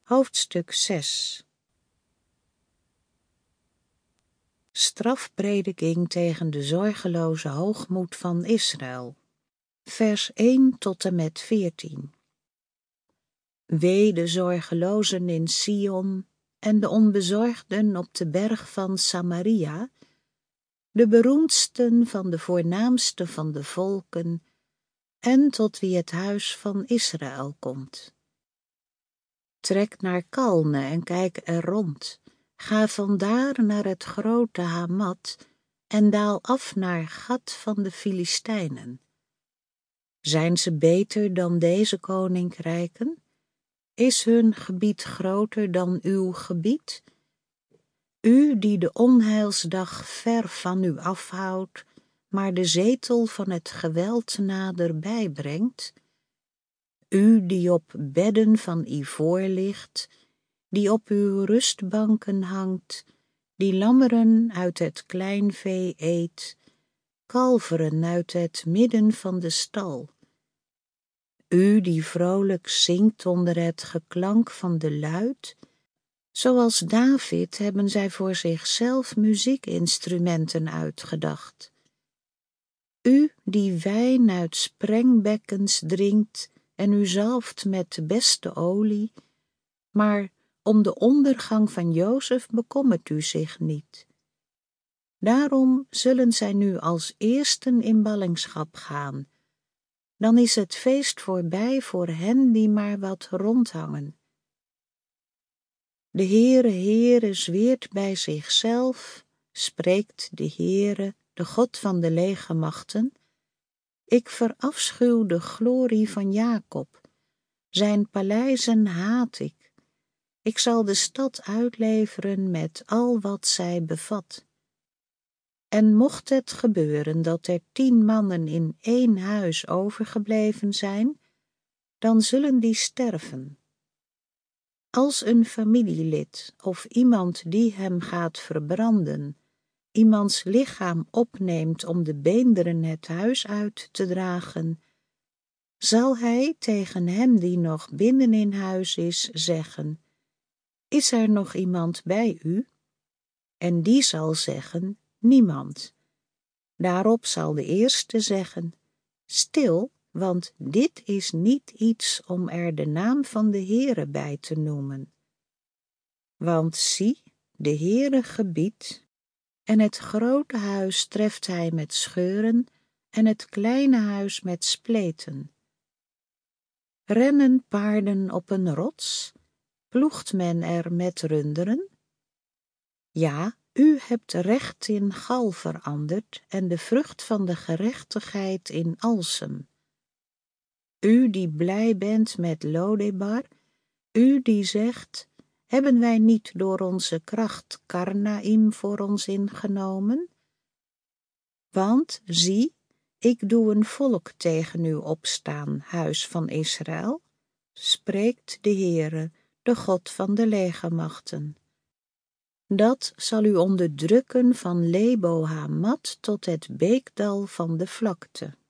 Hoofdstuk 6. Strafprediking tegen de zorgeloze hoogmoed van Israël. Vers 1 tot en met 14. Wee de zorgelozen in Sion en de onbezorgden op de berg van Samaria, de beroemdsten van de voornaamste van de volken, en tot wie het huis van Israël komt. Trek naar Kalne en kijk er rond. Ga vandaar naar het grote Hamat en daal af naar Gat van de Filistijnen. Zijn ze beter dan deze koninkrijken? Is hun gebied groter dan uw gebied? U die de onheilsdag ver van u afhoudt, maar de zetel van het geweld naderbij brengt? U die op bedden van ivoor ligt, die op uw rustbanken hangt, die lammeren uit het kleinvee eet, kalveren uit het midden van de stal. U die vrolijk zingt onder het geklank van de luit, zoals David hebben zij voor zichzelf muziekinstrumenten uitgedacht. U die wijn uit sprengbekkens drinkt en u zalft met de beste olie, maar om de ondergang van Jozef bekommert u zich niet. Daarom zullen zij nu als eersten in ballingschap gaan. Dan is het feest voorbij voor hen die maar wat rondhangen. De Heere zweert bij zichzelf, spreekt de Heere, de God van de legermachten: ik verafschuw de glorie van Jacob, zijn paleizen haat ik. Ik zal de stad uitleveren met al wat zij bevat. En mocht het gebeuren dat er 10 mannen in 1 huis overgebleven zijn, dan zullen die sterven. Als een familielid of iemand die hem gaat verbranden, iemands lichaam opneemt om de beenderen het huis uit te dragen, zal hij tegen hem die nog binnen in huis is zeggen: is er nog iemand bij u? En die zal zeggen: niemand. Daarop zal de eerste zeggen: stil, want dit is niet iets om er de naam van de Heere bij te noemen. Want zie, de Heere gebiedt, en het grote huis treft hij met scheuren en het kleine huis met spleten. Rennen paarden op een rots? Ploegt men er met runderen? Ja, u hebt recht in gal veranderd en de vrucht van de gerechtigheid in alsem. U die blij bent met Lodebar, u die zegt: hebben wij niet door onze kracht Karnaim voor ons ingenomen? Want zie, ik doe een volk tegen u opstaan, huis van Israël, spreekt de Heere, de God van de legermachten. Dat zal u onderdrukken van Lebo Hamat tot het beekdal van de vlakte.